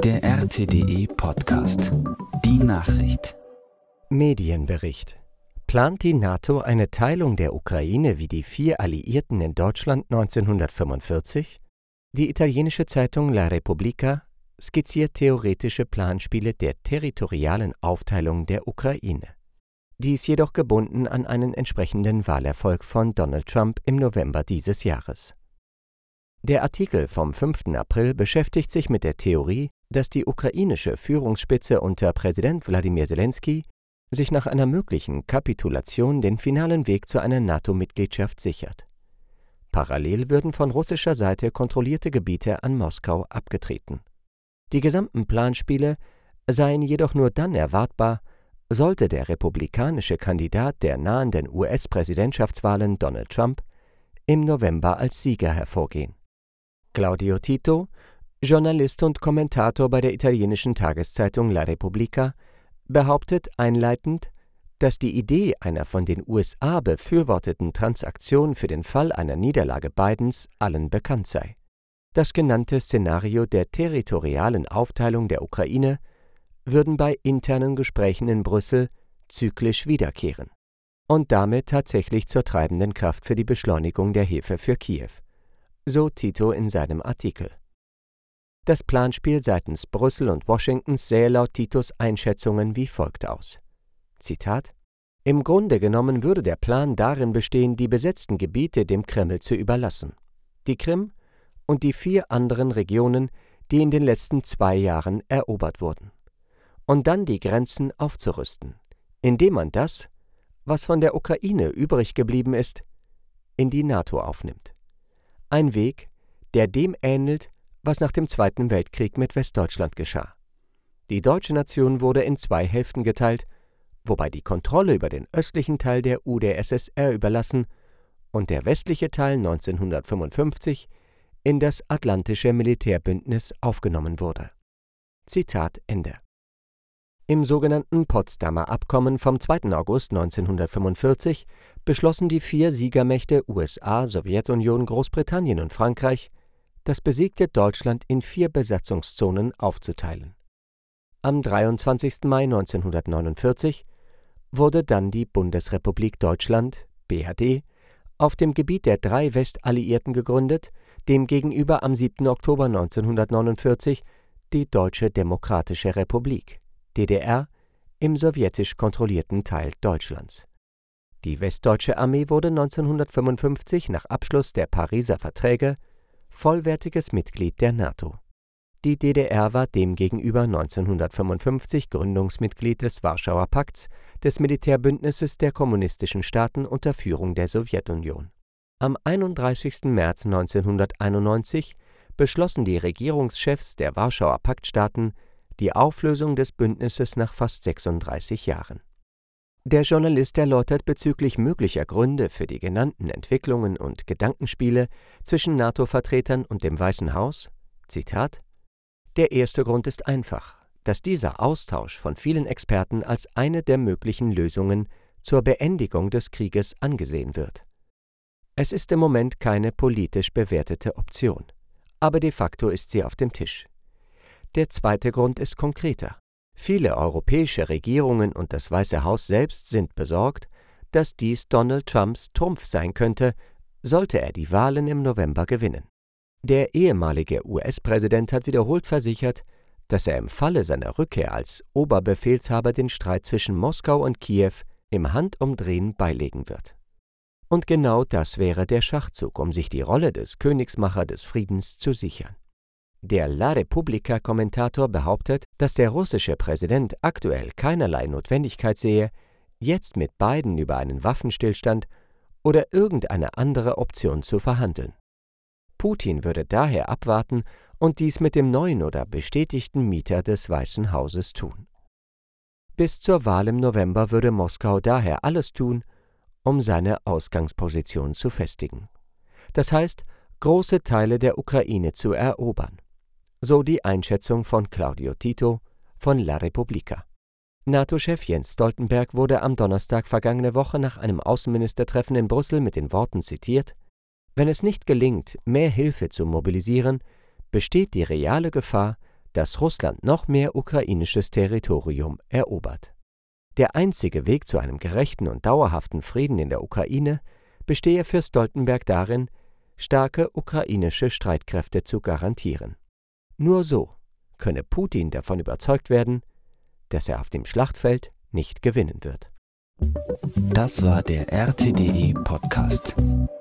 Der RTDE Podcast. Die Nachricht. Medienbericht. Plant die NATO eine Teilung der Ukraine wie die 4 Alliierten in Deutschland 1945? Die italienische Zeitung La Repubblica skizziert theoretische Planspiele der territorialen Aufteilung der Ukraine. Dies jedoch gebunden an einen entsprechenden Wahlerfolg von Donald Trump im November dieses Jahres. Der Artikel vom 5. April beschäftigt sich mit der Theorie, dass die ukrainische Führungsspitze unter Präsident Wladimir Selenskyj sich nach einer möglichen Kapitulation den finalen Weg zu einer NATO-Mitgliedschaft sichert. Parallel würden von russischer Seite kontrollierte Gebiete an Moskau abgetreten. Die gesamten Planspiele seien jedoch nur dann erwartbar, sollte der republikanische Kandidat der nahenden US-Präsidentschaftswahlen Donald Trump im November als Sieger hervorgehen. Claudio Tito, Journalist und Kommentator bei der italienischen Tageszeitung La Repubblica, behauptet einleitend, dass die Idee einer von den USA befürworteten Transaktion für den Fall einer Niederlage Bidens allen bekannt sei. Das genannte Szenario der territorialen Aufteilung der Ukraine würden bei internen Gesprächen in Brüssel zyklisch wiederkehren und damit tatsächlich zur treibenden Kraft für die Beschleunigung der Hilfe für Kiew, so Tito in seinem Artikel. Das Planspiel seitens Brüssel und Washingtons sähe laut Titos Einschätzungen wie folgt aus. Zitat: Im Grunde genommen würde der Plan darin bestehen, die besetzten Gebiete dem Kreml zu überlassen, die Krim und die 4 anderen Regionen, die in den letzten 2 Jahren erobert wurden, und dann die Grenzen aufzurüsten, indem man das, was von der Ukraine übrig geblieben ist, in die NATO aufnimmt. Ein Weg, der dem ähnelt, was nach dem Zweiten Weltkrieg mit Westdeutschland geschah. Die deutsche Nation wurde in 2 Hälften geteilt, wobei die Kontrolle über den östlichen Teil der UdSSR überlassen und der westliche Teil 1955 in das Atlantische Militärbündnis aufgenommen wurde. Zitat Ende. Im sogenannten Potsdamer Abkommen vom 2. August 1945 beschlossen die 4 Siegermächte USA, Sowjetunion, Großbritannien und Frankreich, das besiegte Deutschland in 4 Besatzungszonen aufzuteilen. Am 23. Mai 1949 wurde dann die Bundesrepublik Deutschland, BRD, auf dem Gebiet der 3 Westalliierten gegründet, demgegenüber am 7. Oktober 1949 die Deutsche Demokratische Republik, DDR, im sowjetisch kontrollierten Teil Deutschlands. Die Westdeutsche Armee wurde 1955 nach Abschluss der Pariser Verträge vollwertiges Mitglied der NATO. Die DDR war demgegenüber 1955 Gründungsmitglied des Warschauer Pakts, des Militärbündnisses der kommunistischen Staaten unter Führung der Sowjetunion. Am 31. März 1991 beschlossen die Regierungschefs der Warschauer Paktstaaten die Auflösung des Bündnisses nach fast 36 Jahren. Der Journalist erläutert bezüglich möglicher Gründe für die genannten Entwicklungen und Gedankenspiele zwischen NATO-Vertretern und dem Weißen Haus, Zitat: Der erste Grund ist einfach, dass dieser Austausch von vielen Experten als eine der möglichen Lösungen zur Beendigung des Krieges angesehen wird. Es ist im Moment keine politisch bewertete Option, aber de facto ist sie auf dem Tisch. Der zweite Grund ist konkreter. Viele europäische Regierungen und das Weiße Haus selbst sind besorgt, dass dies Donald Trumps Trumpf sein könnte, sollte er die Wahlen im November gewinnen. Der ehemalige US-Präsident hat wiederholt versichert, dass er im Falle seiner Rückkehr als Oberbefehlshaber den Streit zwischen Moskau und Kiew im Handumdrehen beilegen wird. Und genau das wäre der Schachzug, um sich die Rolle des Königsmacher des Friedens zu sichern. Der La Repubblica-Kommentator behauptet, dass der russische Präsident aktuell keinerlei Notwendigkeit sehe, jetzt mit Biden über einen Waffenstillstand oder irgendeine andere Option zu verhandeln. Putin würde daher abwarten und dies mit dem neuen oder bestätigten Mieter des Weißen Hauses tun. Bis zur Wahl im November würde Moskau daher alles tun, um seine Ausgangsposition zu festigen. Das heißt, große Teile der Ukraine zu erobern. So die Einschätzung von Claudio Tito von La Repubblica. NATO-Chef Jens Stoltenberg wurde am Donnerstag vergangene Woche nach einem Außenministertreffen in Brüssel mit den Worten zitiert: Wenn es nicht gelingt, mehr Hilfe zu mobilisieren, besteht die reale Gefahr, dass Russland noch mehr ukrainisches Territorium erobert. Der einzige Weg zu einem gerechten und dauerhaften Frieden in der Ukraine bestehe für Stoltenberg darin, starke ukrainische Streitkräfte zu garantieren. Nur so könne Putin davon überzeugt werden, dass er auf dem Schlachtfeld nicht gewinnen wird. Das war der RTDE Podcast.